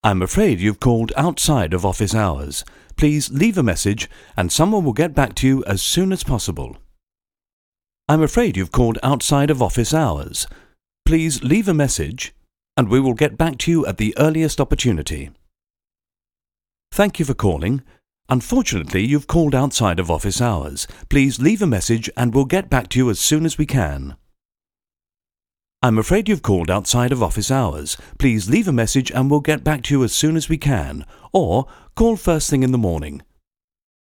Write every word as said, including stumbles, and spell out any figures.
I'm afraid you've called outside of office hours. Please leave a message and someone will get back to you as soon as possible. I'm afraid you've called outside of office hours. Please leave a message and we will get back to you at the earliest opportunity. Thank you for calling. Unfortunately, you've called outside of office hours. Please leave a message and we'll get back to you as soon as we can. I'm afraid you've called outside of office hours. Please leave a message and we'll get back to you as soon as we can. Or call first thing in the morning.